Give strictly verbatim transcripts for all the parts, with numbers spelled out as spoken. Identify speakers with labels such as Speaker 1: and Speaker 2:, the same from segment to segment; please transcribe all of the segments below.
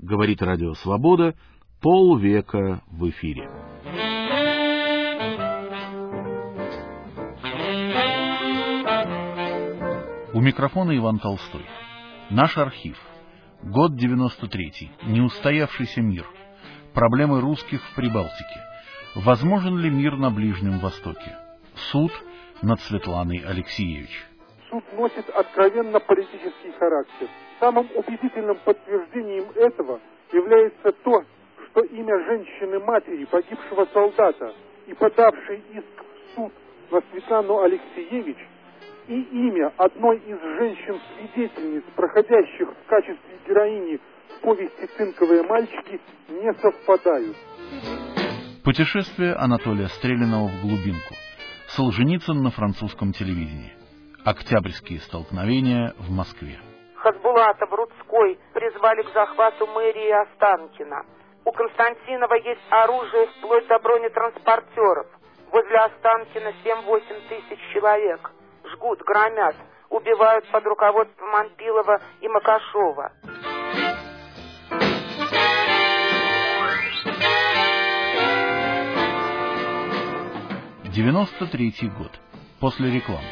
Speaker 1: Говорит Радио Свобода, полвека в эфире. У микрофона Иван Толстой. Наш архив. Год девяносто третий. Неустоявшийся мир. Проблемы русских в Прибалтике. Возможен ли мир на Ближнем Востоке? Суд над Светланой Алексиевич.
Speaker 2: Суд носит откровенно политический характер. Самым убедительным подтверждением этого является то, что имя женщины-матери погибшего солдата и подавшей иск в суд на Светлану Алексиевич и имя одной из женщин-свидетельниц, проходящих в качестве героини в повести «Цинковые мальчики», не совпадают.
Speaker 1: Путешествие Анатолия Стрелянова в глубинку. Солженицын на французском телевидении. Октябрьские столкновения в Москве.
Speaker 3: Хасбулата в Рудской призвали к захвату мэрии Останкина. У Константинова есть оружие вплоть до бронетранспортеров. Возле Останкина семь-восемь тысяч человек. Жгут, громят, убивают под руководством Ампилова и Макашова.
Speaker 1: девяносто третий год. После рекламы.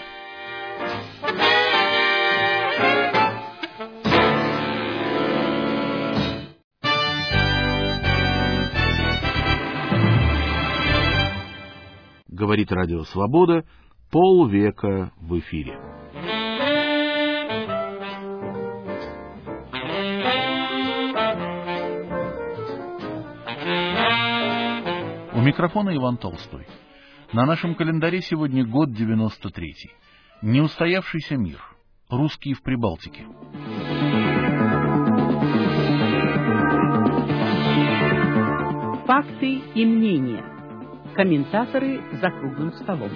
Speaker 1: Говорит Радио Свобода, полвека в эфире. У микрофона Иван Толстой. На нашем календаре сегодня год девяносто третий. Неустоявшийся мир. Русские в Прибалтике.
Speaker 4: Факты и мнения. Комментаторы за круглым столом.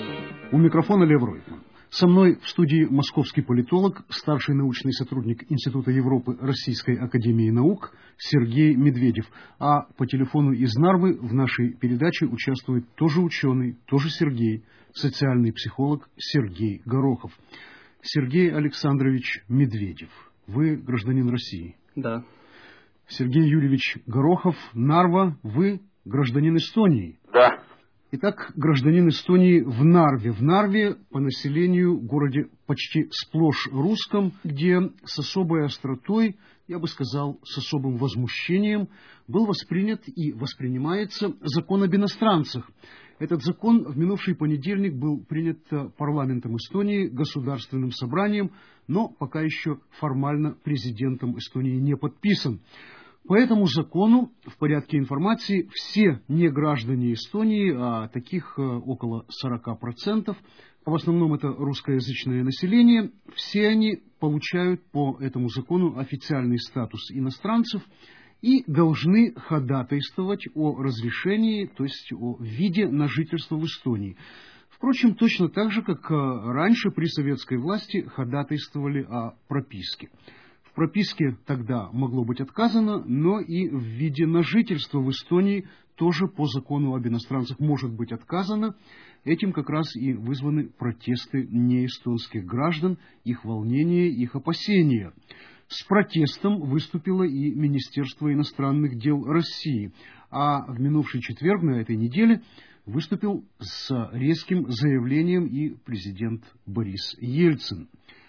Speaker 5: У микрофона Лев Ройтман. Со мной в студии московский политолог, старший научный сотрудник Института Европы Российской академии наук Сергей Медведев. А по телефону из Нарвы в нашей передаче участвует тоже ученый, тоже Сергей, социальный психолог Сергей Горохов. Сергей Александрович Медведев, вы гражданин России?
Speaker 6: Да.
Speaker 5: Сергей Юрьевич Горохов, Нарва, вы гражданин Эстонии?
Speaker 6: Да.
Speaker 5: Итак, гражданин Эстонии в Нарве. В Нарве по населению городе почти сплошь русском, где с особой остротой, я бы сказал, с особым возмущением был воспринят и воспринимается закон об иностранцах. Этот закон в минувший понедельник был принят парламентом Эстонии, государственным собранием, но пока еще формально президентом Эстонии не подписан. По этому закону, в порядке информации, все неграждане Эстонии, а таких около сорока процентов, в основном это русскоязычное население, все они получают по этому закону официальный статус иностранцев и должны ходатайствовать о разрешении, то есть о виде на жительство в Эстонии. Впрочем, точно так же, как раньше при советской власти ходатайствовали о прописке. В прописке тогда могло быть отказано, но и в виде на жительство в Эстонии тоже по закону об иностранцах может быть отказано. Этим как раз и вызваны протесты неэстонских граждан, их волнения, их опасения. С протестом выступило и Министерство иностранных дел России, а в минувший четверг на этой неделе выступил с резким заявлением и президент Борис Ельцин.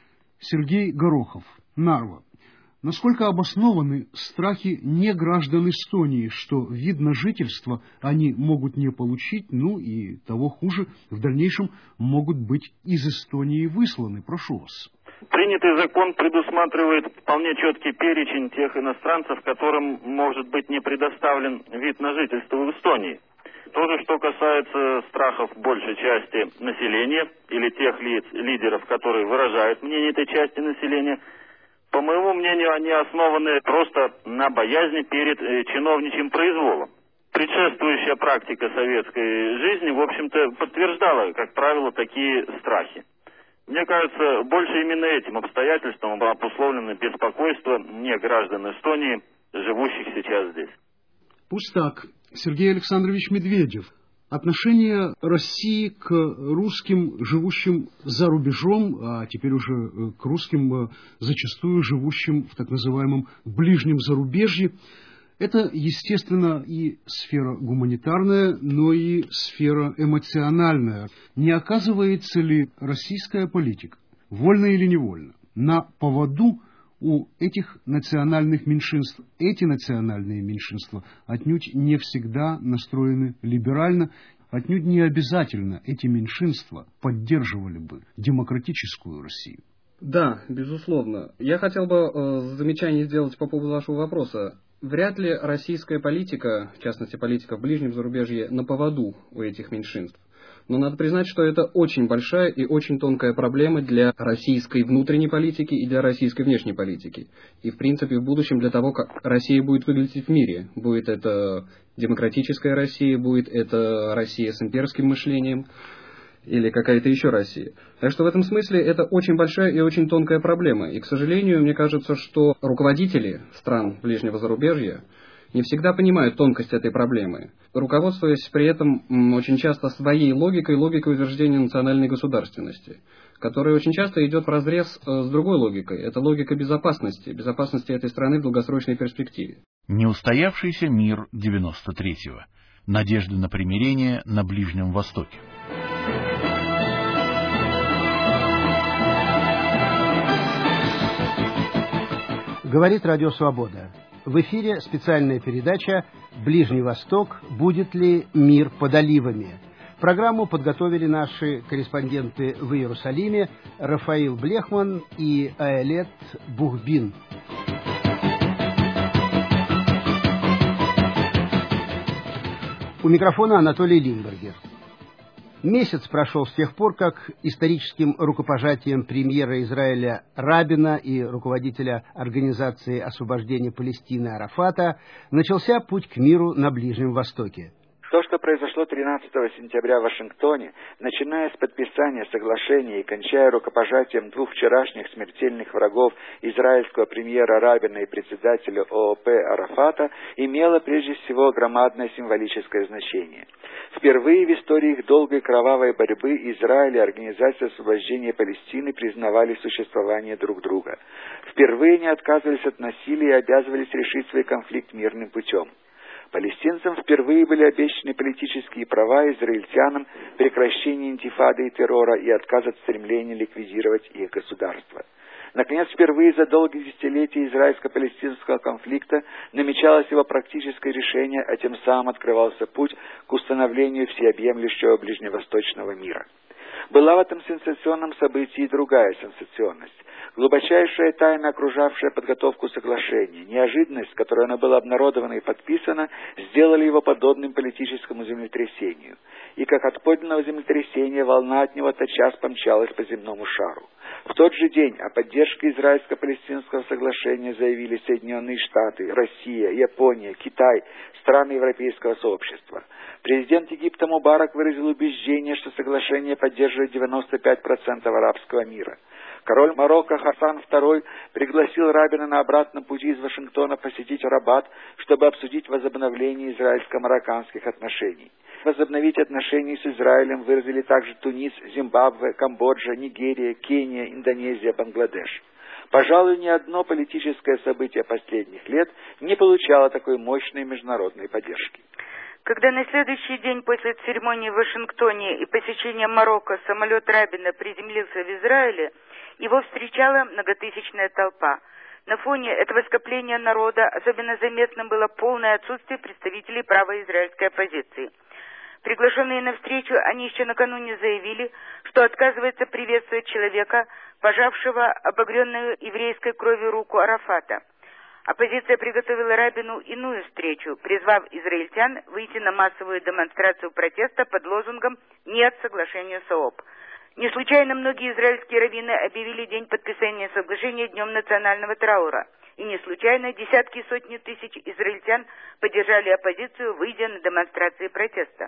Speaker 5: Сергей Горохов, Нарва. Насколько обоснованы страхи неграждан Эстонии, что вид на жительство они могут не получить, ну и того хуже, в дальнейшем могут быть из Эстонии высланы? Прошу вас.
Speaker 6: Принятый закон предусматривает вполне четкий перечень тех иностранцев, которым может быть не предоставлен вид на жительство в Эстонии. То же, что касается страхов большей части населения или тех лиц, лидеров, которые выражают мнение этой части населения, по моему мнению, они основаны просто на боязни перед э, чиновничьим произволом. Предшествующая практика советской жизни, в общем-то, подтверждала, как правило, такие страхи. Мне кажется, больше именно этим обстоятельством обусловлено беспокойство неграждан Эстонии, живущих сейчас здесь.
Speaker 5: Пусть так. Сергей Александрович Медведев. Отношение России к русским, живущим за рубежом, а теперь уже к русским, зачастую живущим в так называемом ближнем зарубежье, это, естественно, и сфера гуманитарная, но и сфера эмоциональная. Не оказывается ли российская политика, вольно или невольно, на поводу у этих национальных меньшинств? Эти национальные меньшинства отнюдь не всегда настроены либерально, отнюдь не обязательно эти меньшинства поддерживали бы демократическую Россию.
Speaker 7: Да, безусловно. Я хотел бы э, замечание сделать по поводу вашего вопроса. Вряд ли российская политика, в частности политика в ближнем зарубежье, на поводу у этих меньшинств. Но надо признать, что это очень большая и очень тонкая проблема для российской внутренней политики и для российской внешней политики. И, в принципе, в будущем для того, как Россия будет выглядеть в мире. Будет это демократическая Россия, будет это Россия с имперским мышлением или какая-то еще Россия. Так что в этом смысле это очень большая и очень тонкая проблема. И, к сожалению, мне кажется, что руководители стран ближнего зарубежья не всегда понимают тонкость этой проблемы, руководствуясь при этом очень часто своей логикой, логикой утверждения национальной государственности, которая очень часто идет вразрез с другой логикой. Это логика безопасности, безопасности этой страны в долгосрочной перспективе.
Speaker 1: Неустоявшийся мир девяносто третьего. Надежды на примирение на Ближнем Востоке.
Speaker 8: Говорит Радио Свобода. В эфире специальная передача «Ближний Восток. Будет ли мир под оливами?». Программу подготовили наши корреспонденты в Иерусалиме Рафаил Блехман и Аэлет Бухбин. У микрофона Анатолий Лимбергер. Месяц прошел с тех пор, как историческим рукопожатием премьера Израиля Рабина и руководителя Организации освобождения Палестины Арафата начался путь к миру на Ближнем Востоке.
Speaker 9: То, что произошло тринадцатого сентября в Вашингтоне, начиная с подписания соглашения и кончая рукопожатием двух вчерашних смертельных врагов израильского премьера Рабина и председателя ООП Арафата, имело прежде всего громадное символическое значение. Впервые в истории их долгой кровавой борьбы Израиль и Организация освобождения Палестины признавали существование друг друга. Впервые не отказывались от насилия и обязывались решить свой конфликт мирным путем. Палестинцам впервые были обещаны политические права, израильтянам прекращение интифады и террора и отказ от стремления ликвидировать их государство. Наконец, впервые за долгие десятилетия израильско-палестинского конфликта намечалось его практическое решение, а тем самым открывался путь к установлению всеобъемлющего ближневосточного мира. Была в этом сенсационном событии и другая сенсационность. Глубочайшая тайна, окружавшая подготовку соглашения, неожиданность, с которой оно было обнародовано и подписано, сделали его подобным политическому землетрясению. И как от подлинного землетрясения волна от него тотчас помчалась по земному шару. В тот же день о поддержке израильско-палестинского соглашения заявили Соединенные Штаты, Россия, Япония, Китай, страны Европейского сообщества. Президент Египта Мубарак выразил убеждение, что соглашение поддерживает девяносто пять процентов арабского мира. Король Марокко Хасан второй пригласил Рабина на обратном пути из Вашингтона посетить Рабат, чтобы обсудить возобновление израильско-марокканских отношений. Возобновить отношения с Израилем выразили также Тунис, Зимбабве, Камбоджа, Нигерия, Кения, Индонезия, Бангладеш. Пожалуй, ни одно политическое событие последних лет не получало такой мощной международной поддержки.
Speaker 3: Когда на следующий день после церемонии в Вашингтоне и посещения Марокко самолет Рабина приземлился в Израиле, его встречала многотысячная толпа. На фоне этого скопления народа особенно заметным было полное отсутствие представителей правой израильской оппозиции. Приглашенные на встречу, они еще накануне заявили, что отказываются приветствовать человека, пожавшего обогренную еврейской кровью руку Арафата. Оппозиция приготовила Рабину иную встречу, призвав израильтян выйти на массовую демонстрацию протеста под лозунгом «Нет соглашению с ООП». Не случайно многие израильские раввины объявили день подписания соглашения днем национального траура. И не случайно десятки и сотни тысяч израильтян поддержали оппозицию, выйдя на демонстрации протеста.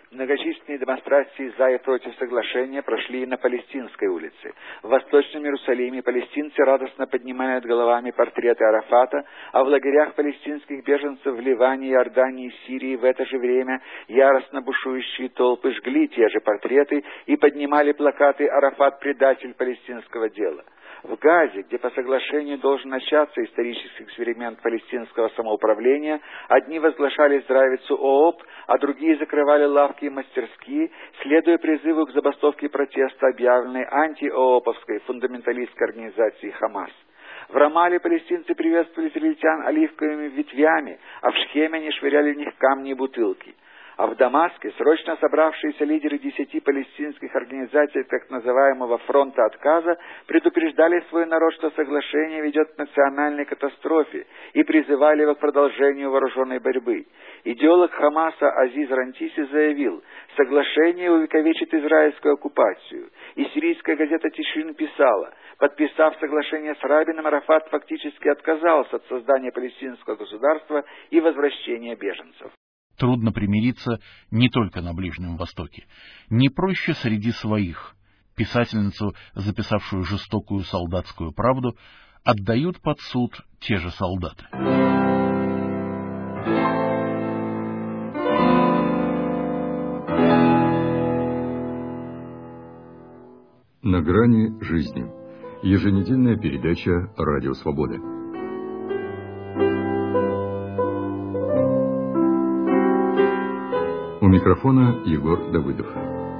Speaker 9: Многочисленные демонстрации за и против соглашения прошли и на Палестинской улице. В Восточном Иерусалиме палестинцы радостно поднимают головами портреты Арафата, а в лагерях палестинских беженцев в Ливане, Иордании и Сирии в это же время яростно бушующие толпы жгли те же портреты и поднимали плакаты «Арафат – предатель палестинского дела». В Газе, где по соглашению должен начаться исторический эксперимент палестинского самоуправления, одни возглашали здравицу ООП, а другие закрывали лавки и мастерские, следуя призыву к забастовке протеста, объявленной анти-ООПовской фундаменталистской организацией «Хамас». В Рамале палестинцы приветствовали израильтян оливковыми ветвями, а в Шхеме они швыряли в них камни и бутылки. А в Дамаске срочно собравшиеся лидеры десяти палестинских организаций так называемого «фронта отказа» предупреждали свой народ, что соглашение ведет к национальной катастрофе, и призывали его к продолжению вооруженной борьбы. Идеолог Хамаса Азиз Рантиси заявил: «Соглашение увековечит израильскую оккупацию». И сирийская газета «Тишин» писала: подписав соглашение с Рабином, Арафат фактически отказался от создания палестинского государства и возвращения беженцев.
Speaker 1: Трудно примириться не только на Ближнем Востоке. Не проще среди своих. Писательницу, записавшую жестокую солдатскую правду, отдают под суд те же солдаты.
Speaker 10: На грани жизни. Еженедельная передача «Радио Свобода». У микрофона Егор Давыдов.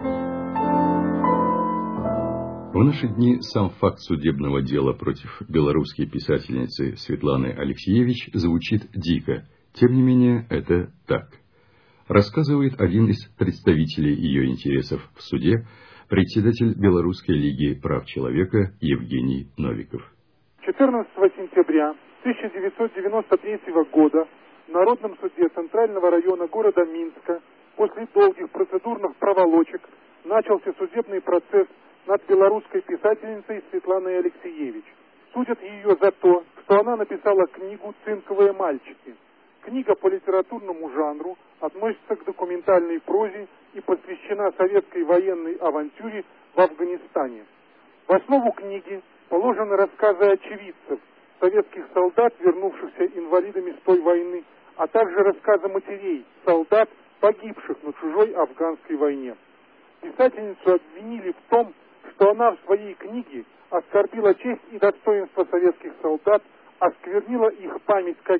Speaker 10: В наши дни сам факт судебного дела против белорусской писательницы Светланы Алексеевич звучит дико. Тем не менее, это так. Рассказывает один из представителей ее интересов в суде, председатель Белорусской лиги прав человека Евгений Новиков.
Speaker 2: четырнадцатого сентября тысяча девятьсот девяносто третьего года в Народном суде Центрального района города Минска после долгих процедурных проволочек начался судебный процесс над белорусской писательницей Светланой Алексеевич. Судят ее за то, что она написала книгу «Цинковые мальчики». Книга по литературному жанру относится к документальной прозе и посвящена советской военной авантюре в Афганистане. В основу книги положены рассказы очевидцев, советских солдат, вернувшихся инвалидами с той войны, а также рассказы матерей, солдат, погибших на чужой афганской войне. Писательницу обвинили в том, что она в своей книге оскорбила честь и достоинство советских солдат, осквернила их память как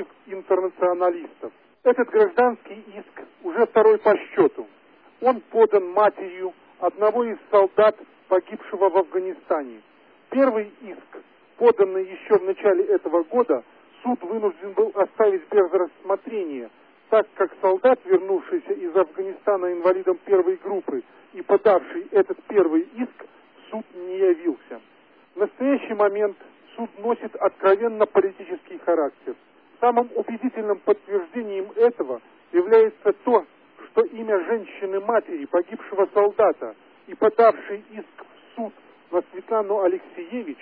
Speaker 2: героев-интернационалистов. Этот гражданский иск уже второй по счету. Он подан матерью одного из солдат, погибшего в Афганистане. Первый иск, поданный еще в начале этого года, суд вынужден был оставить без рассмотрения, так как солдат, вернувшийся из Афганистана инвалидом первой группы и подавший этот первый иск, в суд не явился. В настоящий момент суд носит откровенно политический характер. Самым убедительным подтверждением этого является то, что имя женщины-матери погибшего солдата и подавшей иск в суд на Светлану Алексеевич,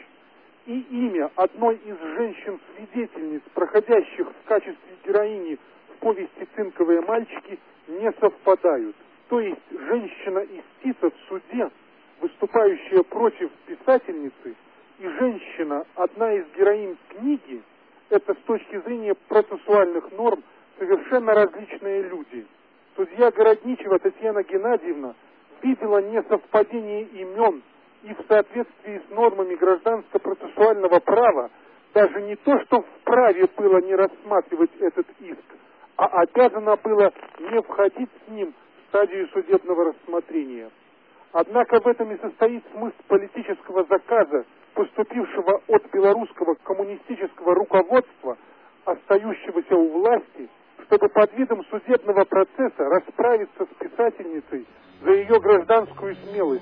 Speaker 2: и имя одной из женщин-свидетельниц, проходящих в качестве героини в повести «Цинковые мальчики», не совпадают. То есть женщина из Тита в суде, выступающая против писательницы, и женщина, одна из героинь книги, это с точки зрения процессуальных норм совершенно различные люди. Судья Городничева Татьяна Геннадьевна видела несовпадение имен и в соответствии с нормами гражданско-процессуального права даже не то, что вправе было не рассматривать этот иск, а обязано было не входить с ним в стадию судебного рассмотрения. Однако в этом и состоит смысл политического заказа, поступившего от белорусского коммунистического руководства, остающегося у власти, чтобы под видом судебного процесса расправиться с писательницей за ее гражданскую смелость.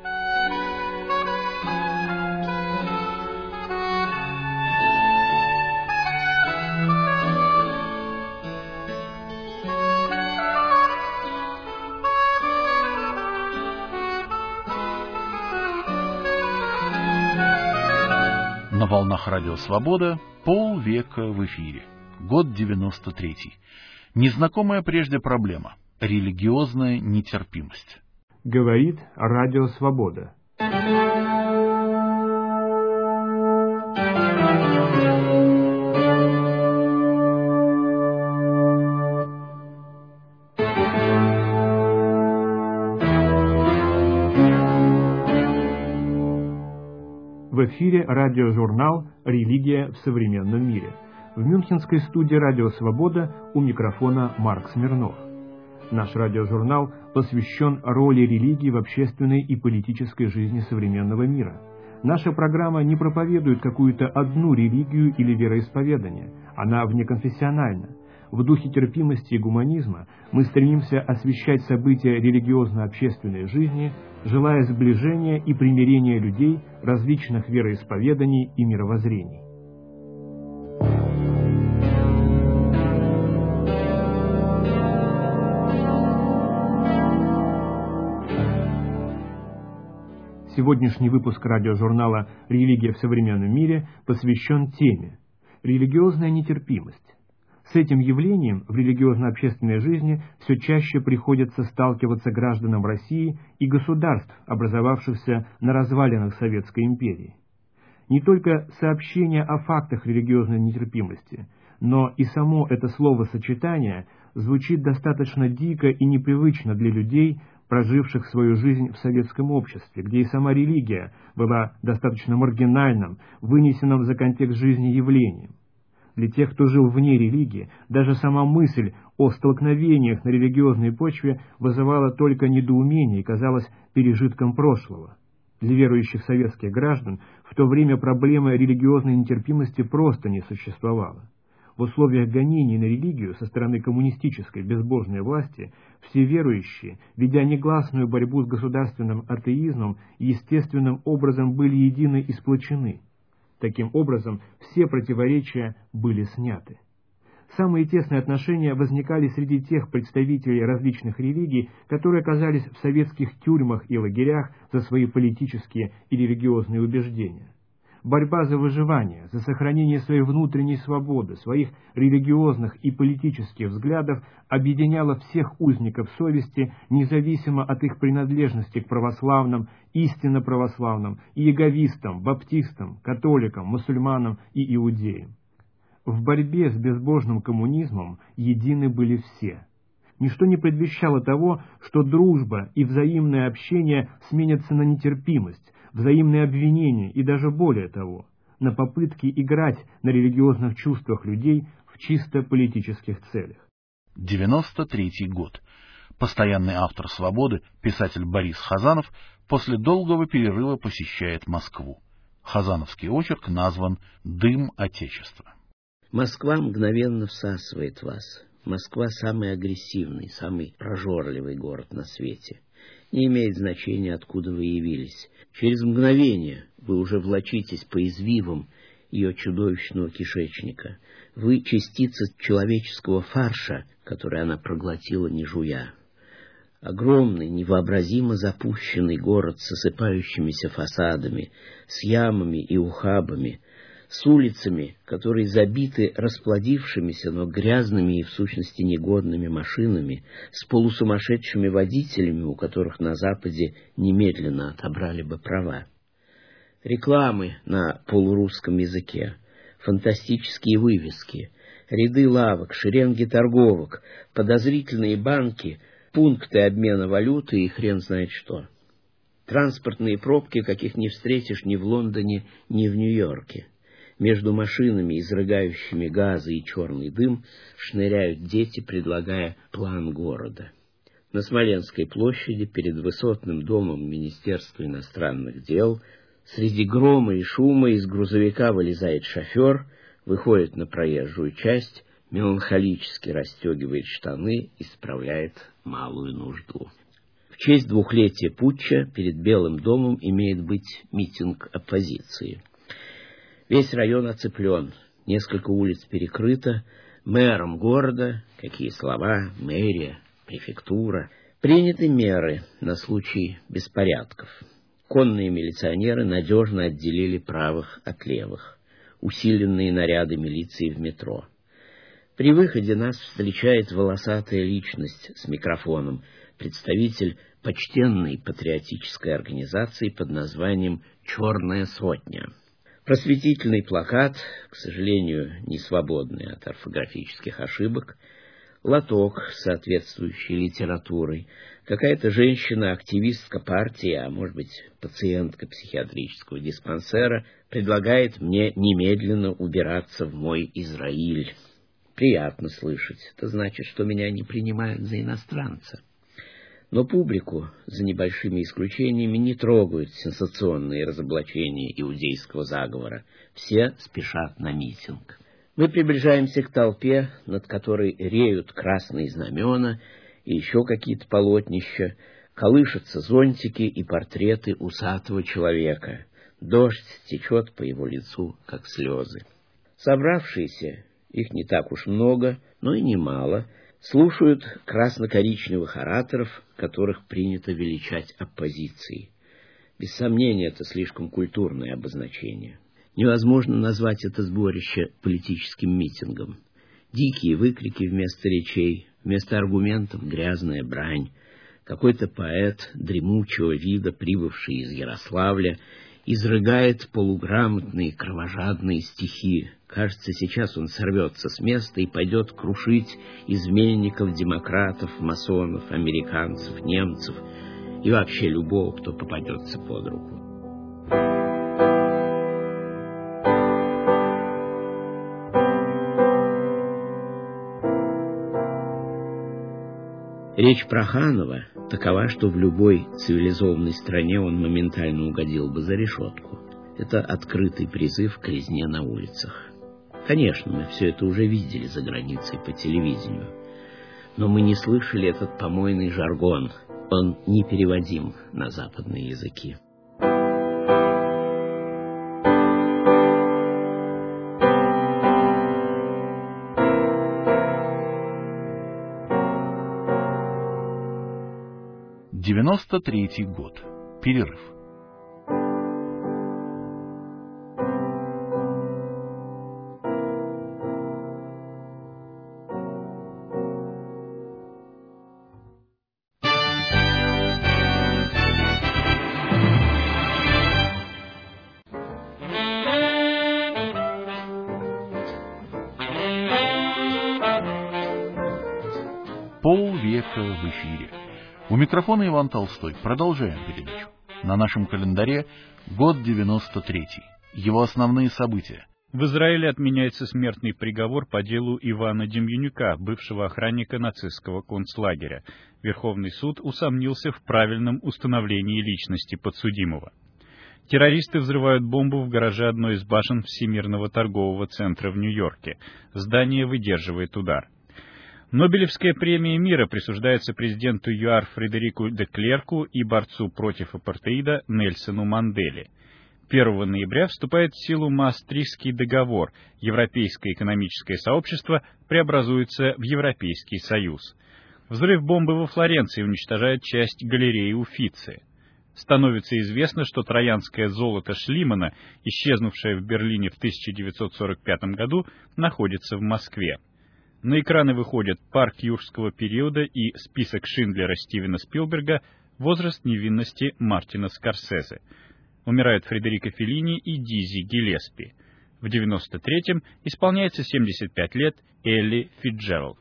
Speaker 1: На волнах Радио Свобода полвека в эфире. Год девяносто третий. Незнакомая прежде проблема. Религиозная нетерпимость.
Speaker 11: Говорит Радио Свобода. В эфире радиожурнал «Религия в современном мире». В мюнхенской студии «Радио Свобода» у микрофона Марк Смирнов. Наш радиожурнал посвящен роли религии в общественной и политической жизни современного мира. Наша программа не проповедует какую-то одну религию или вероисповедание. Она внеконфессиональна. В духе терпимости и гуманизма мы стремимся освещать события религиозно-общественной жизни, желая сближения и примирения людей различных вероисповеданий и мировоззрений. Сегодняшний выпуск радиожурнала «Религия в современном мире» посвящен теме «Религиозная нетерпимость». С этим явлением в религиозно-общественной жизни все чаще приходится сталкиваться гражданам России и государств, образовавшихся на развалинах Советской империи. Не только сообщение о фактах религиозной нетерпимости, но и само это словосочетание звучит достаточно дико и непривычно для людей, проживших свою жизнь в советском обществе, где и сама религия была достаточно маргинальным, вынесенным за контекст жизни явлением. Для тех, кто жил вне религии, даже сама мысль о столкновениях на религиозной почве вызывала только недоумение и казалась пережитком прошлого. Для верующих советских граждан в то время проблема религиозной нетерпимости просто не существовала. В условиях гонений на религию со стороны коммунистической безбожной власти все верующие, ведя негласную борьбу с государственным атеизмом, естественным образом были едины и сплочены. Таким образом, все противоречия были сняты. Самые тесные отношения возникали среди тех представителей различных религий, которые оказались в советских тюрьмах и лагерях за свои политические и религиозные убеждения. Борьба за выживание, за сохранение своей внутренней свободы, своих религиозных и политических взглядов объединяла всех узников совести, независимо от их принадлежности к православным, истинно православным, иеговистам, баптистам, католикам, мусульманам и иудеям. В борьбе с безбожным коммунизмом едины были все. Ничто не предвещало того, что дружба и взаимное общение сменятся на нетерпимость, взаимные обвинения и даже более того, на попытки играть на религиозных чувствах людей в чисто политических целях.
Speaker 1: девяносто третий год. Постоянный автор «Свободы», писатель Борис Хазанов, после долгого перерыва посещает Москву. Хазановский очерк назван «Дым Отечества».
Speaker 12: Москва мгновенно всасывает вас. Москва самый агрессивный, самый прожорливый город на свете. Не имеет значения, откуда вы явились. Через мгновение вы уже влачитесь по извивам ее чудовищного кишечника. Вы частица человеческого фарша, который она проглотила, не жуя. Огромный, невообразимо запущенный город с осыпающимися фасадами, с ямами и ухабами, с улицами, которые забиты расплодившимися, но грязными и в сущности негодными машинами, с полусумасшедшими водителями, у которых на Западе немедленно отобрали бы права. Рекламы на полурусском языке, фантастические вывески, ряды лавок, шеренги торговок, подозрительные банки, пункты обмена валюты и хрен знает что. Транспортные пробки, каких не встретишь ни в Лондоне, ни в Нью-Йорке. Между машинами, изрыгающими газы и черный дым, шныряют дети, предлагая план города. На Смоленской площади, перед высотным домом Министерства иностранных дел, среди грома и шума из грузовика вылезает шофер, выходит на проезжую часть, меланхолически расстегивает штаны и справляет малую нужду. В честь двухлетия путча перед Белым домом имеет быть митинг оппозиции. Весь район оцеплен, несколько улиц перекрыто, мэром города, какие слова, мэрия, префектура, приняты меры на случай беспорядков. Конные милиционеры надежно отделили правых от левых, усиленные наряды милиции в метро. При выходе нас встречает волосатая личность с микрофоном, представитель почтенной патриотической организации под названием «Черная сотня». Просветительный плакат, к сожалению, не свободный от орфографических ошибок, лоток с соответствующей литературой, какая-то женщина-активистка партии, а может быть пациентка психиатрического диспансера, предлагает мне немедленно убираться в мой Израиль. Приятно слышать. Это значит, что меня не принимают за иностранца. Но публику, за небольшими исключениями, не трогают сенсационные разоблачения иудейского заговора. Все спешат на митинг. Мы приближаемся к толпе, над которой реют красные знамена и еще какие-то полотнища, колышутся зонтики и портреты усатого человека. Дождь течет по его лицу, как слезы. Собравшиеся, их не так уж много, но и немало, слушают красно-коричневых ораторов, которых принято величать оппозицией. Без сомнения, это слишком культурное обозначение. Невозможно назвать это сборище политическим митингом. Дикие выкрики вместо речей, вместо аргументов грязная брань. Какой-то поэт дремучего вида, прибывший из Ярославля, изрыгает полуграмотные кровожадные стихи. Кажется, сейчас он сорвется с места и пойдет крушить изменников, демократов, масонов, американцев, немцев и вообще любого, кто попадется под руку. Речь Проханова такова, что в любой цивилизованной стране он моментально угодил бы за решетку. Это открытый призыв к резне на улицах. Конечно, мы все это уже видели за границей по телевидению, но мы не слышали этот помойный жаргон. Он непереводим на западные языки.
Speaker 1: девяносто третий год. Перерыв. Полвека в эфире. У микрофона Иван Толстой. Продолжаем передачу. На нашем календаре год девяносто третий. Его основные события.
Speaker 13: В Израиле отменяется смертный приговор по делу Ивана Демьянюка, бывшего охранника нацистского концлагеря. Верховный суд усомнился в правильном установлении личности подсудимого. Террористы взрывают бомбу в гараже одной из башен Всемирного торгового центра в Нью-Йорке. Здание выдерживает удар. Нобелевская премия мира присуждается президенту ЮАР Фредерику де Клерку и борцу против апартеида Нельсону Манделе. первого ноября вступает в силу Маастрихтский договор. Европейское экономическое сообщество преобразуется в Европейский Союз. Взрыв бомбы во Флоренции уничтожает часть галереи Уффици. Становится известно, что троянское золото Шлимана, исчезнувшее в Берлине в тысяча девятьсот сорок пятом году, находится в Москве. На экраны выходят «Парк юрского периода» и «Список Шиндлера» Стивена Спилберга, «Возраст невинности» Мартина Скорсезе. Умирают Фредерико Феллини и Дизи Гиллеспи. В девяносто третьем исполняется семьдесят пять лет Элли Фицджеральд.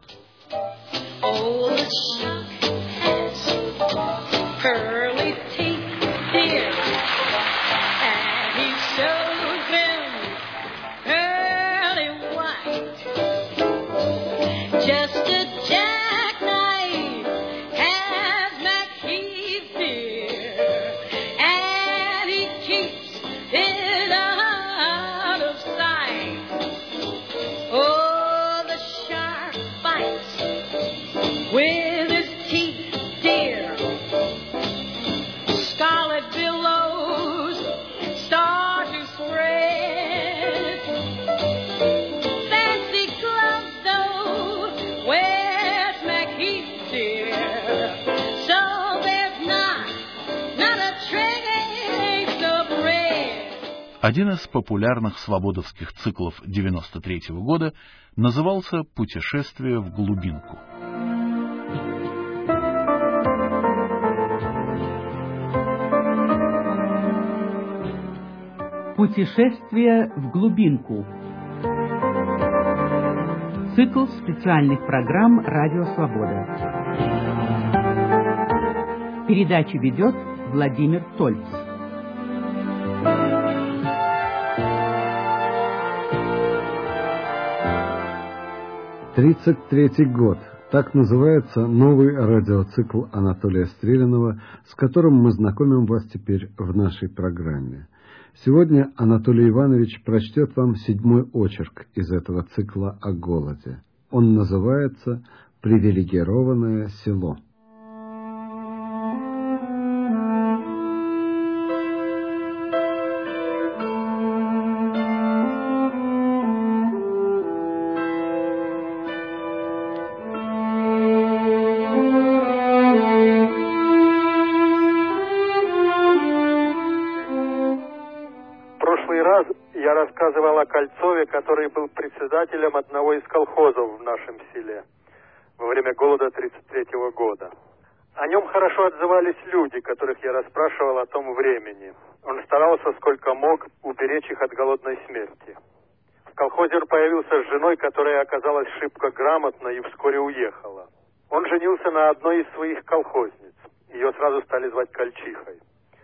Speaker 1: Один из популярных свободовских циклов девяносто третьего года назывался «Путешествие в глубинку».
Speaker 4: Путешествие в глубинку. Цикл специальных программ «Радио Свобода». Передачу ведет Владимир Тольц.
Speaker 14: тридцать третий год. Так называется новый радиоцикл Анатолия Стрелянова, с которым мы знакомим вас теперь в нашей программе. Сегодня Анатолий Иванович прочтет вам седьмой очерк из этого цикла о голоде. Он называется «Привилегированное село».
Speaker 2: Рассказывал о Кольцове, который был председателем одного из колхозов в нашем селе во время голода тридцать третьего года. О нем хорошо отзывались люди, которых я расспрашивал о том времени. Он старался, сколько мог, уберечь их от голодной смерти. В колхозе он появился с женой, которая оказалась шибко грамотной и вскоре уехала. Он женился на одной из своих колхозниц. Ее сразу стали звать Кольчихой.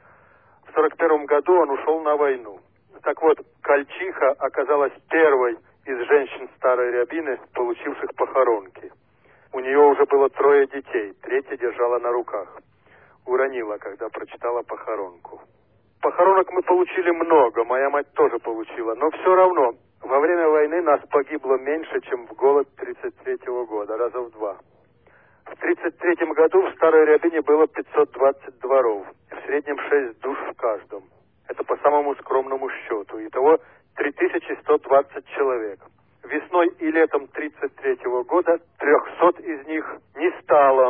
Speaker 2: В сорок первом году он ушел на войну. Так вот, Кольчиха оказалась первой из женщин Старой Рябины, получивших похоронки. У нее уже было трое детей, третья держала на руках. Уронила, когда прочитала похоронку. Похоронок мы получили много, моя мать тоже получила, но все равно во время войны нас погибло меньше, чем в голод тридцать третьего года, раза в два. В тридцать третьем году в Старой Рябине было пятьсот двадцать дворов, в среднем шесть душ в каждом. Это по самому скромному счету. Итого три тысячи сто двадцать человек. Весной и летом тридцать третьего года трехсот из них не стало.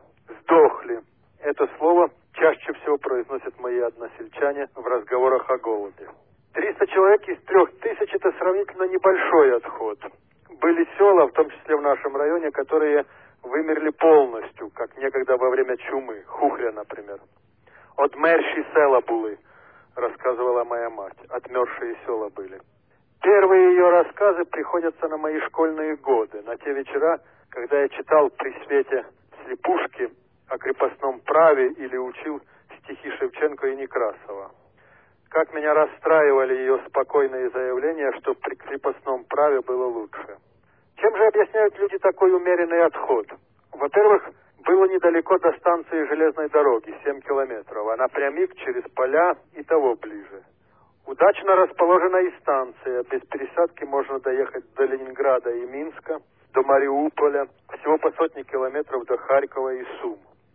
Speaker 2: Сдохли. Это слово чаще всего произносят мои односельчане в разговорах о голоде. триста человек из трех тысяч – это сравнительно небольшой отход. Были села, в том числе в нашем районе, которые вымерли полностью, как некогда во время чумы. Хухря, например. Одмерші села були, рассказывала моя мать. Отмершие села были. Первые ее рассказы приходятся на мои школьные годы, на те вечера, когда я читал при свете слепушки о крепостном праве или учил стихи Шевченко и Некрасова. Как меня расстраивали ее спокойные заявления, что при крепостном праве было лучше. Чем же объясняют люди такой умеренный отход? Во-первых, было недалеко до станции железной дороги, семь километров, а напрямик через поля и того ближе. Удачно расположена и станция, без пересадки можно доехать до Ленинграда и Минска, до Мариуполя, всего по сотне километров до Харькова и Сум.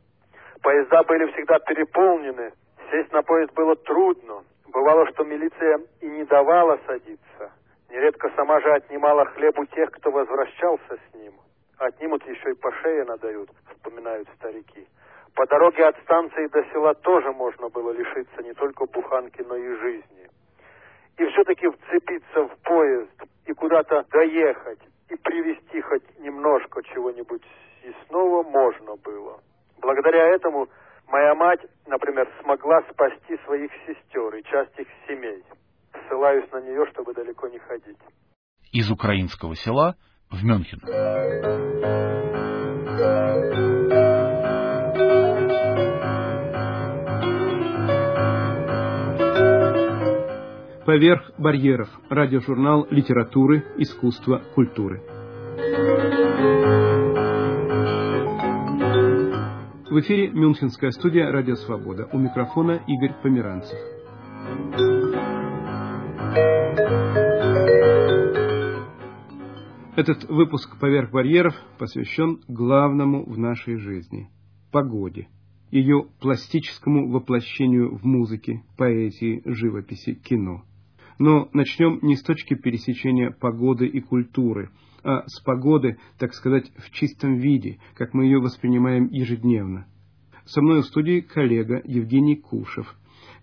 Speaker 2: Поезда были всегда переполнены, сесть на поезд было трудно, бывало, что милиция и не давала садиться, нередко сама же отнимала хлеб у тех, кто возвращался с ним. Отнимут, еще и по шее надают, вспоминают старики. По дороге от станции до села тоже можно было лишиться не только буханки, но и жизни. И все-таки вцепиться в поезд и куда-то доехать, и привезти хоть немножко чего-нибудь съестного можно было. Благодаря этому моя мать, например, смогла спасти своих сестер и часть их семей. Ссылаюсь на нее, чтобы далеко не ходить.
Speaker 1: Из украинского села в Мюнхен.
Speaker 11: Поверх барьеров. Радиожурнал литературы, искусства, культуры. В эфире Мюнхенская студия «Радио Свобода». У микрофона Игорь Померанцев. Этот выпуск «Поверх барьеров» посвящен главному в нашей жизни – погоде, ее пластическому воплощению в музыке, поэзии, живописи, кино. Но начнем не с точки пересечения погоды и культуры, а с погоды, так сказать, в чистом виде, как мы ее воспринимаем ежедневно. Со мной в студии коллега Евгений Кушев,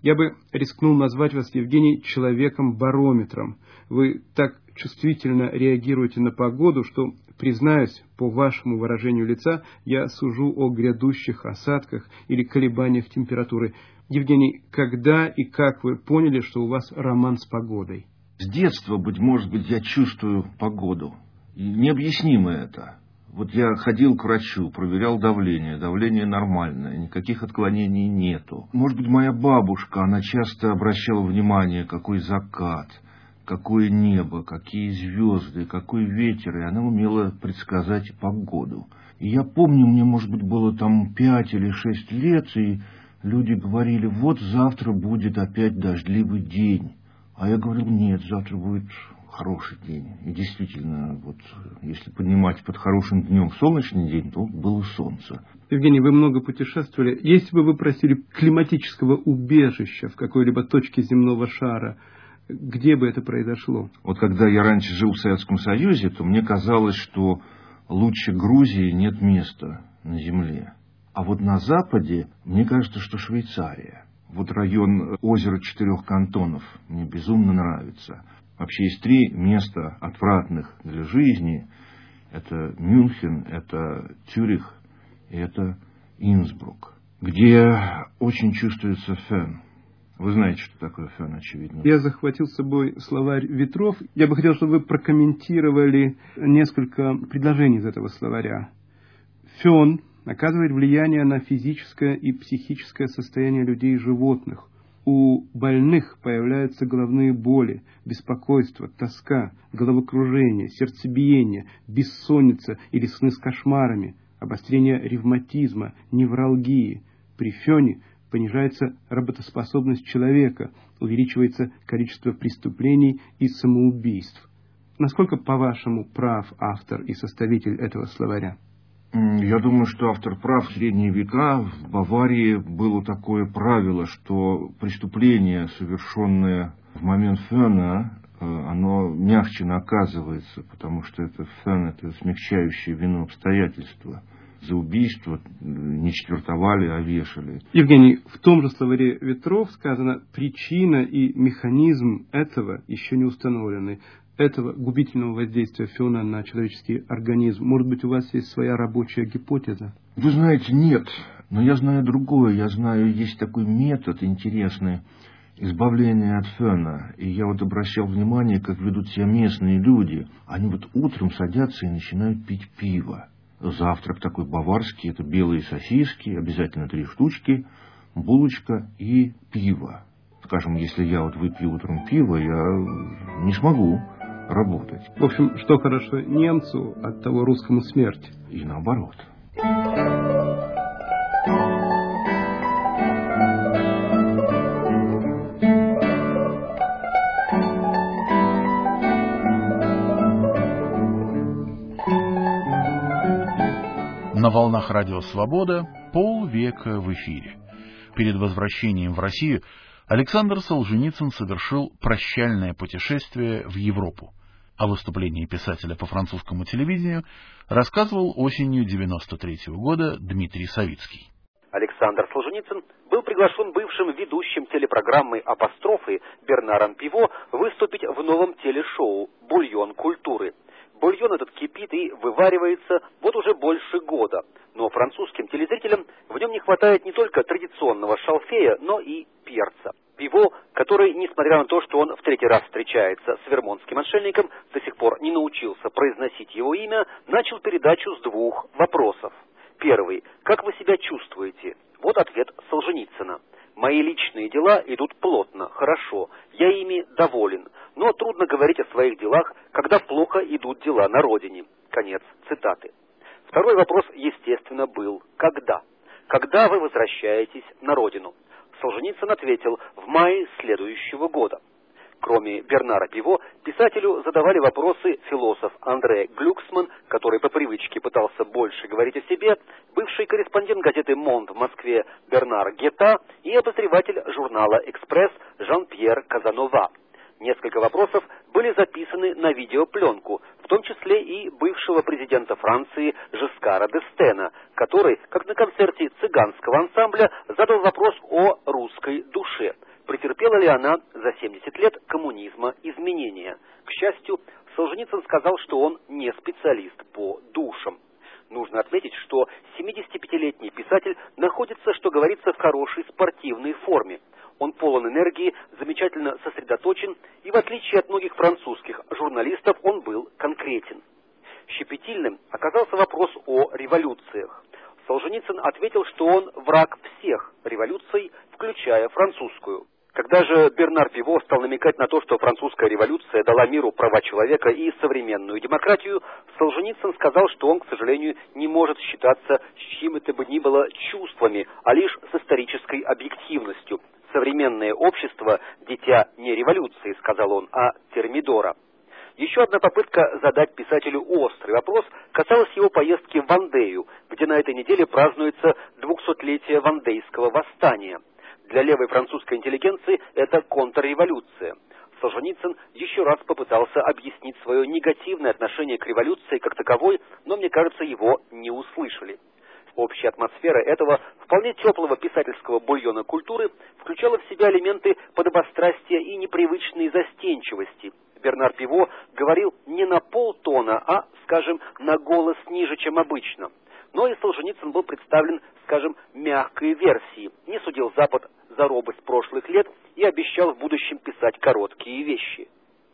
Speaker 11: Я бы рискнул назвать вас, Евгений, человеком-барометром. Вы так чувствительно реагируете на погоду, что, признаюсь, по вашему выражению лица, я сужу о грядущих осадках или колебаниях температуры. Евгений, когда и как вы поняли, что у вас роман с погодой?
Speaker 1: С детства, быть может быть, я чувствую погоду. И необъяснимо это. Вот я ходил к врачу, проверял давление. Давление нормальное, никаких отклонений нету. Может быть, моя бабушка, она часто обращала внимание, какой закат, какое небо, какие звезды, какой ветер. И она умела предсказать погоду. И я помню, мне, может быть, было там пять или шесть лет, и люди говорили, вот завтра будет опять дождливый день. А я говорил, нет, завтра будет хороший день. И действительно, вот если понимать под хорошим днем солнечный день, то было солнце.
Speaker 11: Евгений, вы много путешествовали. Если бы вы просили климатического убежища в какой-либо точке земного шара, где бы это произошло?
Speaker 1: Вот когда я раньше жил в Советском Союзе, то мне казалось, что лучше Грузии нет места на земле. А вот на Западе, мне кажется, что Швейцария. Вот район озера Четырех Кантонов мне безумно нравится. Вообще есть три места отвратных для жизни. Это Мюнхен, это Цюрих и это Инсбрук, где очень чувствуется фен. Вы знаете, что такое фен, очевидно.
Speaker 11: Я захватил с собой словарь ветров. Я бы хотел, чтобы вы прокомментировали несколько предложений из этого словаря. Фен оказывает влияние на физическое и психическое состояние людей и животных. У больных появляются головные боли, беспокойство, тоска, головокружение, сердцебиение, бессонница или сны с кошмарами, обострение ревматизма, невралгии. При фене понижается работоспособность человека, увеличивается количество преступлений и самоубийств. Насколько, по-вашему, прав автор и составитель этого словаря?
Speaker 1: Я думаю, что автор прав. В средние века в Баварии было такое правило, что преступление, совершенное в момент фена, оно мягче наказывается, потому что это фен, это смягчающее вину обстоятельства. За убийство не четвертовали, а вешали.
Speaker 11: Евгений, в том же словаре ветров сказано, причина и механизм этого еще не установлены. Этого губительного воздействия фена на человеческий организм. Может быть, у вас есть своя рабочая гипотеза?
Speaker 1: Вы знаете, нет. Но я знаю другое. Я знаю, есть такой метод интересный избавления от фена. И я вот обращал внимание, как ведут себя местные люди. Они вот утром садятся и начинают пить пиво. Завтрак такой баварский. Это белые сосиски, обязательно три штучки, булочка и пиво. Скажем, если я вот выпью утром пиво, я не смогу работать.
Speaker 11: В общем, что хорошо немцу, от того русскому смерть.
Speaker 1: И наоборот. На волнах Радио Свобода полвека в эфире. Перед возвращением в Россию Александр Солженицын совершил прощальное путешествие в Европу. О выступлении писателя по французскому телевидению рассказывал осенью девяносто третьего года Дмитрий Савицкий.
Speaker 15: Александр Солженицын был приглашен бывшим ведущим телепрограммы «Апострофы» Бернаром Пиво выступить в новом телешоу «Бульон культуры». Бульон этот кипит и вываривается вот уже больше года. Но французским телезрителям в нем не хватает не только традиционного шалфея, но и перца. Пиво, который, несмотря на то, что он в третий раз встречается с вермонтским отшельником, до сих пор не научился произносить его имя, начал передачу с двух вопросов. Первый. Как вы себя чувствуете? Вот ответ Солженицына. Мои личные дела идут плотно, хорошо, я ими доволен, но трудно говорить о своих делах, когда плохо идут дела на родине. Конец цитаты. Второй вопрос, естественно, был «когда?». Когда вы возвращаетесь на родину? Солженицын ответил «в мае следующего года». Кроме Бернара Пиво, писателю задавали вопросы философ Андре Глюксман, который по привычке пытался больше говорить о себе, бывший корреспондент газеты «Монт» в Москве Бернар Гета и обозреватель журнала «Экспресс» Жан-Пьер Казанова. Несколько вопросов были записаны на видеопленку, в том числе и бывшего президента Франции Жескара д'Эстена, который, как на концерте цыганского ансамбля, задал вопрос о русской душе. претерпела ли она за семьдесят лет коммунизма изменения. К счастью, Солженицын сказал, что он не специалист по душам. Нужно отметить, что семидесятипятилетний писатель находится, что говорится, в хорошей спортивной форме. Он полон энергии, замечательно сосредоточен, и в отличие от многих французских журналистов, он был конкретен. Щепетильным оказался вопрос о революциях. Солженицын ответил, что он враг всех революций, включая французскую. Когда же Бернар Пиво стал намекать на то, что французская революция дала миру права человека и современную демократию, Солженицын сказал, что он, к сожалению, не может считаться с чьими-то бы ни было чувствами, а лишь с исторической объективностью. Современное общество – дитя не революции, сказал он, а термидора. Еще одна попытка задать писателю острый вопрос касалась его поездки в Вандею, где на этой неделе празднуется двухсотлетие Вандейского восстания. Для левой французской интеллигенции это контрреволюция. Солженицын еще раз попытался объяснить свое негативное отношение к революции как таковой, но, мне кажется, его не услышали. Общая атмосфера этого вполне теплого писательского бульона культуры включала в себя элементы подобострастия и непривычной застенчивости. Бернар Пиво говорил не на полтона, а, скажем, на голос ниже, чем обычно. Но и Солженицын был представлен, скажем, мягкой версией, не судил Запад за робость прошлых лет и обещал в будущем писать короткие вещи.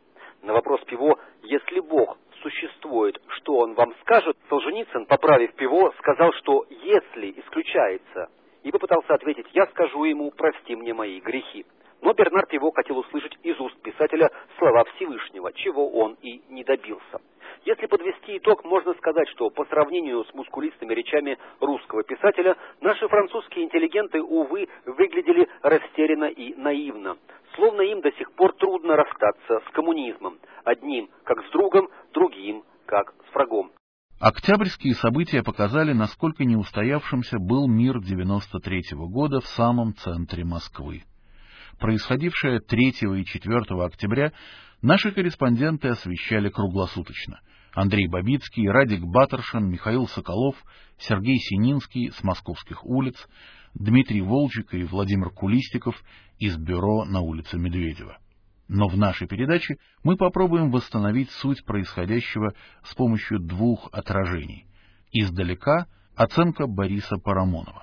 Speaker 15: На вопрос Пиво «Если Бог существует, что он вам скажет?», Солженицын, поправив Пиво, сказал, что «если» исключается, и попытался ответить «я скажу ему, прости мне мои грехи». Но Бернар Пиво хотел услышать из уст писателя слова Всевышнего, чего он и не добился. Если подвести итог, можно сказать, что по сравнению с мускулистыми речами русского писателя, наши французские интеллигенты, увы, выглядели растерянно и наивно. Словно им до сих пор трудно расстаться с коммунизмом. Одним как с другом, другим как с врагом.
Speaker 1: Октябрьские события показали, насколько неустоявшимся был мир девяносто третьего года в самом центре Москвы. Происходившее третьего и четвёртого октября наши корреспонденты освещали круглосуточно. Андрей Бабицкий, Радик Батаршин, Михаил Соколов, Сергей Сининский с московских улиц, Дмитрий Волчек и Владимир Кулистиков из бюро на улице Медведева. Но в нашей передаче мы попробуем восстановить суть происходящего с помощью двух отражений. Издалека оценка Бориса Парамонова.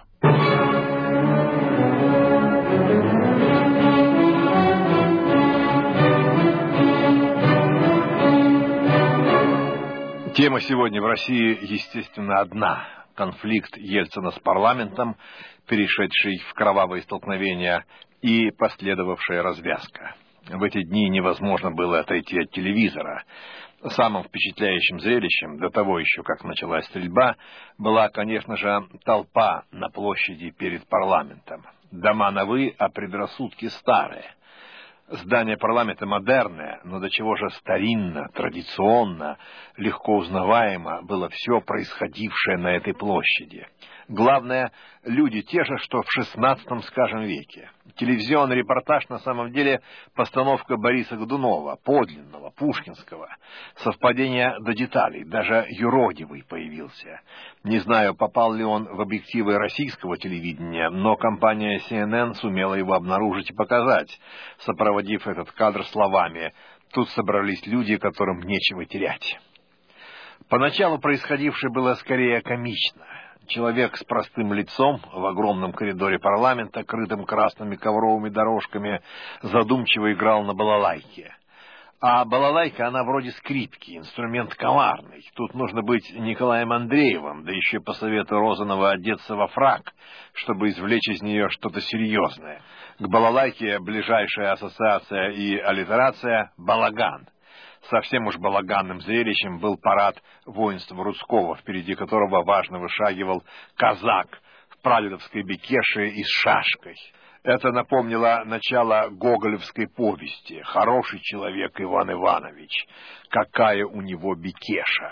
Speaker 16: Тема сегодня в России, естественно, одна. Конфликт Ельцина с парламентом, перешедший в кровавые столкновения, и последовавшая развязка. В эти дни невозможно было отойти от телевизора. Самым впечатляющим зрелищем, до того еще, как началась стрельба, была, конечно же, толпа на площади перед парламентом. Дома новы, а предрассудки старые. Здание парламента модерное, но до чего же старинно, традиционно, легко узнаваемо было все происходившее на этой площади. Главное, люди те же, что в шестнадцатом, скажем, веке. Телевизионный репортаж на самом деле постановка Бориса Годунова, подлинного, пушкинского. Совпадение до деталей, даже юродивый появился. Не знаю, попал ли он в объективы российского телевидения, но компания си эн эн сумела его обнаружить и показать, сопроводив этот кадр словами «Тут собрались люди, которым нечего терять». Поначалу происходившее было скорее комично. Человек с простым лицом в огромном коридоре парламента, крытым красными ковровыми дорожками, задумчиво играл на балалайке. А балалайка, она вроде скрипки, инструмент коварный. Тут нужно быть Николаем Андреевым, да еще по совету Розанова одеться во фрак, чтобы извлечь из нее что-то серьезное. К балалайке ближайшая ассоциация и аллитерация — балаган. Совсем уж балаганным зрелищем был парад воинства Рудского, впереди которого важно вышагивал казак в прадедовской бекеше и с шашкой. Это напомнило начало гоголевской повести «Хороший человек Иван Иванович, какая у него бекеша».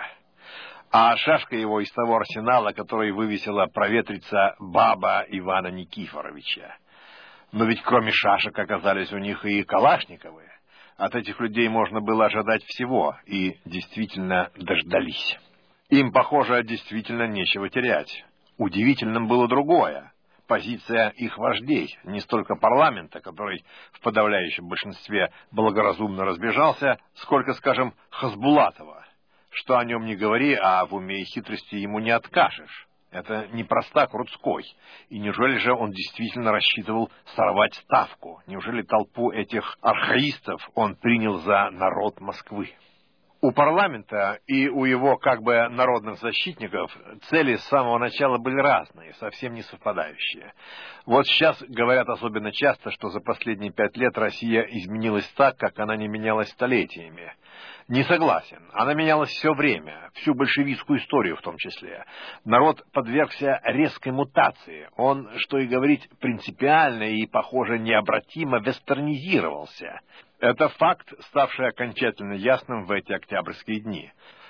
Speaker 16: А шашка его из того арсенала, который вывесила проветрица баба Ивана Никифоровича. Но ведь кроме шашек оказались у них и калашниковые. От этих людей можно было ожидать всего, и действительно дождались. Им, похоже, действительно нечего терять. Удивительным было другое. позиция их вождей, не столько парламента, который в подавляющем большинстве благоразумно разбежался, сколько, скажем, Хасбулатова. Что о нем не говори, а в уме и хитрости ему не откажешь. Это не простак Рудской. И неужели же он действительно рассчитывал сорвать ставку? Неужели толпу этих архаистов он принял за народ Москвы? У парламента и у его как бы народных защитников цели с самого начала были разные, совсем не совпадающие. Вот сейчас говорят особенно часто, что за последние пять лет Россия изменилась так, как она не менялась столетиями. Не согласен. Она менялась все время, всю большевистскую историю в том числе. Народ подвергся резкой мутации. Он, что и говорить, принципиально и, похоже, необратимо вестернизировался. Это факт, ставший окончательно ясным в эти октябрьские дни.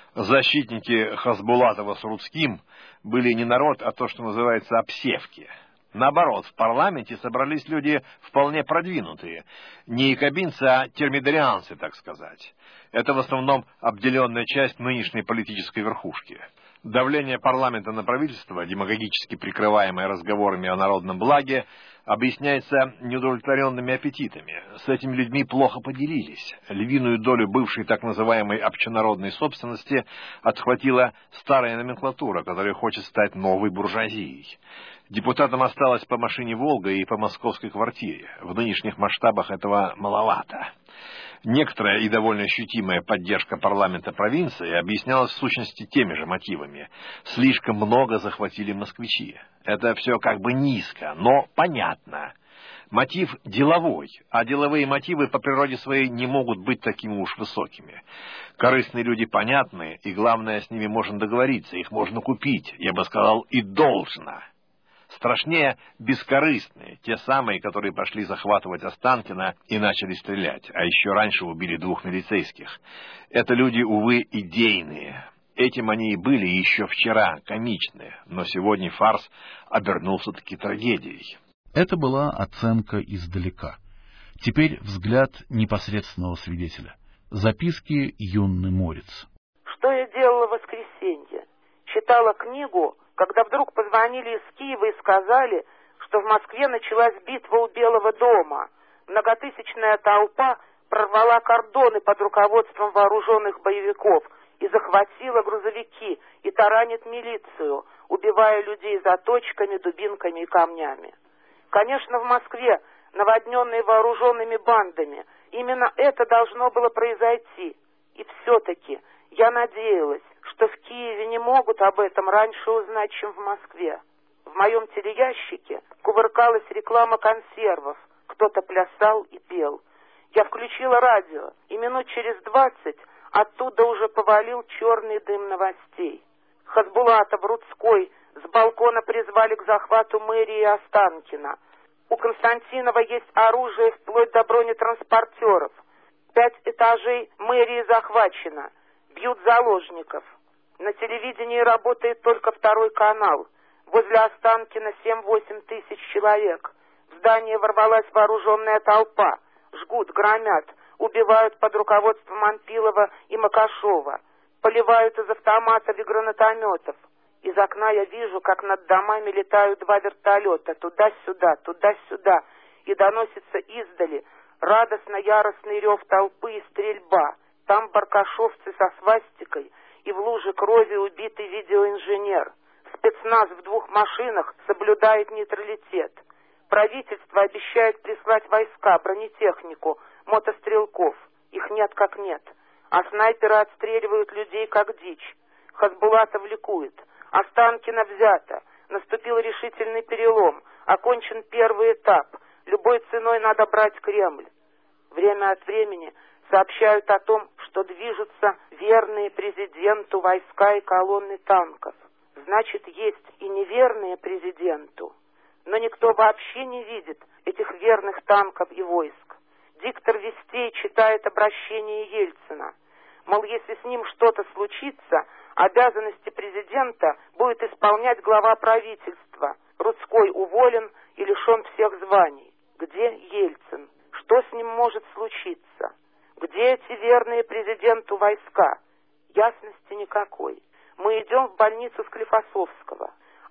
Speaker 16: Защитники Хасбулатова с Рудским были не народ, а то, что называется обсевки. Наоборот, в парламенте собрались люди вполне продвинутые. Не якобинцы, а термидорианцы, так сказать. Это в основном обделенная часть нынешней политической верхушки. Давление парламента на правительство, демагогически прикрываемое разговорами о народном благе, объясняется неудовлетворенными аппетитами. С этими людьми плохо поделились. Львиную долю бывшей так называемой общенародной собственности отхватила старая номенклатура, которая хочет стать новой буржуазией. Депутатам осталось по машине «Волга» и по московской квартире. В нынешних масштабах этого маловато. Некоторая и довольно ощутимая поддержка парламента провинции объяснялась в сущности теми же мотивами. Слишком много захватили москвичи. Это все как бы низко, но понятно. Мотив деловой, а деловые мотивы по природе своей не могут быть такими уж высокими. Корыстные люди понятны, и главное, с ними можно договориться, их можно купить, я бы сказал, и должно. Страшнее бескорыстные, те самые, которые пошли захватывать Останкино и начали стрелять, а еще раньше убили двух милицейских. Это люди, увы, идейные. Этим они и были еще вчера, комичные, но сегодня фарс обернулся-таки трагедией.
Speaker 1: Это была оценка издалека. Теперь взгляд непосредственного свидетеля. Записки юный Морец.
Speaker 3: Что я делала в воскресенье? Читала книгу, когда вдруг позвонили из Киева и сказали, что в Москве началась битва у Белого дома. Многотысячная толпа прорвала кордоны под руководством вооруженных боевиков и захватила грузовики и таранит милицию, убивая людей заточками, дубинками и камнями. Конечно, в Москве, наводненной вооруженными бандами, именно это должно было произойти. И все-таки я надеялась, что в Киеве не могут об этом раньше узнать, чем в Москве. В моем телеящике кувыркалась реклама консервов, кто-то плясал и пел. Я включила радио, и минут через двадцать оттуда уже повалил черный дым новостей. Хасбулатов, Рудской с балкона призвали к захвату мэрии Останкино. У Константинова есть оружие вплоть до бронетранспортеров. Пять этажей мэрии захвачено. Бьют заложников. На телевидении работает только второй канал. Возле Останкино семь-восемь тысяч человек. В здание ворвалась вооруженная толпа. Жгут, громят, убивают под руководством Анпилова и Макашова. Поливают из автоматов и гранатометов. Из окна я вижу, как над домами летают два вертолета, туда-сюда, туда-сюда, и доносится издали радостно-яростный рев толпы и стрельба. Там баркашовцы со свастикой, и в луже крови убитый видеоинженер. Спецназ в двух машинах соблюдает нейтралитет. Правительство обещает прислать войска, бронетехнику, мотострелков. Их нет как нет. А снайперы отстреливают людей как дичь. Хасбулатов ликует. Останкино взято. Наступил решительный перелом. Окончен первый этап. Любой ценой надо брать Кремль. Время от времени сообщают о том, что движутся верные президенту войска и колонны танков. Значит, есть и неверные президенту. Но никто вообще не видит этих верных танков и войск. Диктор Вестей читает обращение Ельцина. Мол, если с ним что-то случится, обязанности президента будет исполнять глава правительства. Рудской уволен и лишен всех званий. Где Ельцин? Что с ним может случиться? Где эти верные президенту войска? Ясности никакой. Мы идем в больницу Склифосовского.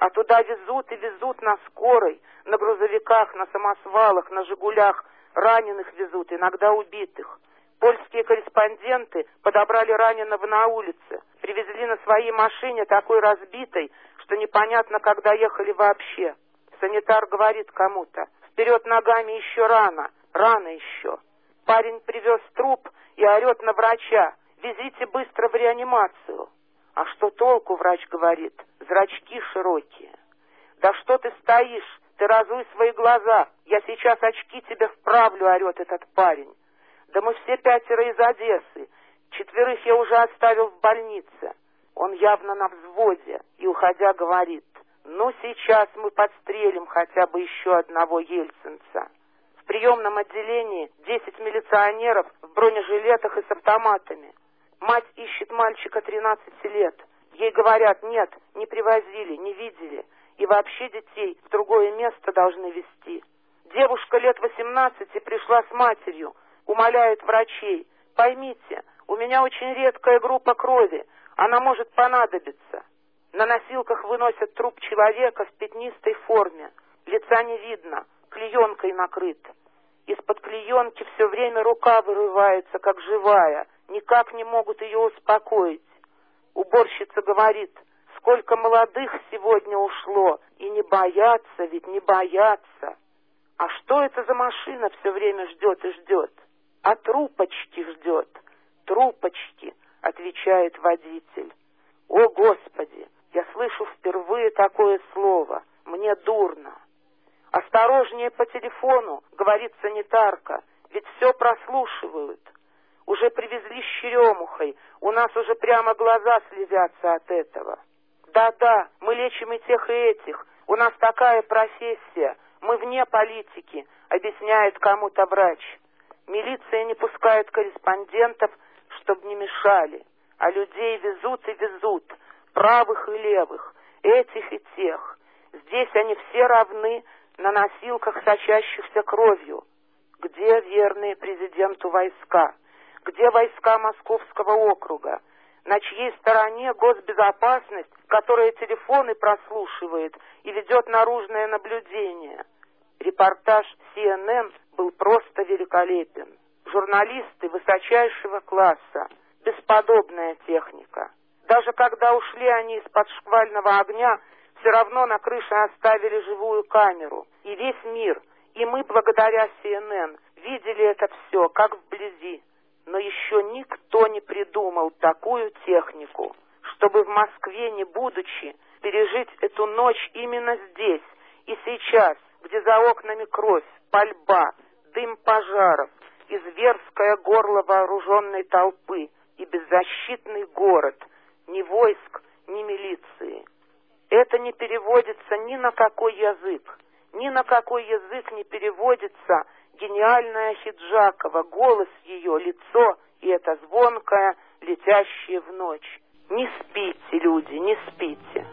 Speaker 3: А туда везут и везут на скорой, на грузовиках, на самосвалах, на «Жигулях». Раненых везут, иногда убитых. Польские корреспонденты подобрали раненого на улице, привезли на своей машине такой разбитой, что непонятно, когда ехали вообще. Санитар говорит кому-то: «Вперед ногами еще рано, рано еще». Парень привез труп и орет на врача: «Везите быстро в реанимацию». А что толку, врач говорит, зрачки широкие. «Да что ты стоишь? Ты разуй свои глаза, я сейчас очки тебе вправлю», орет этот парень. «Да мы все пятеро из Одессы, четверых я уже оставил в больнице». Он явно на взводе и, уходя, говорит: «Ну, сейчас мы подстрелим хотя бы еще одного ельцинца». В приемном отделении десять милиционеров в бронежилетах и с автоматами. Мать ищет мальчика тринадцати лет. Ей говорят: «Нет, не привозили, не видели. И вообще детей в другое место должны везти». Девушка лет восемнадцати пришла с матерью, умоляет врачей: «Поймите, у меня очень редкая группа крови, она может понадобиться». На носилках выносят труп человека в пятнистой форме, лица не видно, клеенкой накрыт. Из-под клеенки все время рука вырывается, как живая, никак не могут ее успокоить. Уборщица говорит: «Сколько молодых сегодня ушло, и не боятся, ведь не боятся». А что это за машина все время ждет и ждет? А трупочки ждет. «Трупочки», — отвечает водитель. О, Господи, я слышу впервые такое слово. Мне дурно. «Осторожнее по телефону», — говорит санитарка, «ведь все прослушивают. Уже привезли с черемухой, у нас уже прямо глаза слезятся от этого». «Да-да, мы лечим и тех, и этих, у нас такая профессия, мы вне политики», — объясняет кому-то врач. Милиция не пускает корреспондентов, чтобы не мешали, а людей везут и везут, правых и левых, этих и тех. Здесь они все равны на носилках, сочащихся кровью. Где верные президенту войска? Где войска Московского округа? На чьей стороне госбезопасность, которая телефоны прослушивает и ведет наружное наблюдение? Репортаж си эн эн был просто великолепен. Журналисты высочайшего класса, бесподобная техника. Даже когда ушли они из-под шквального огня, все равно на крыше оставили живую камеру. И весь мир, и мы, благодаря си эн эн, видели это все, как вблизи. Но еще никто не придумал такую технику, чтобы в Москве, не будучи, пережить эту ночь именно здесь и сейчас, где за окнами кровь, пальба, дым пожаров, и зверское горло вооруженной толпы, и беззащитный город, ни войск, ни милиции. Это не переводится ни на какой язык, ни на какой язык не переводится гениальная Хиджакова, голос ее, лицо и это звонкое, летящее в ночь. Не спите, люди, не спите.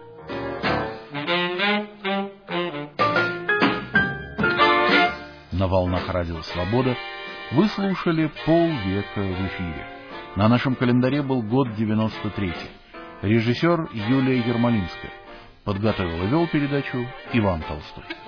Speaker 1: На волнах радио «Свобода» вы слушали полвека в эфире. На нашем календаре был год девяносто третий. Режиссер Юлия Ермолинская. Подготовил и вел передачу Иван Толстой.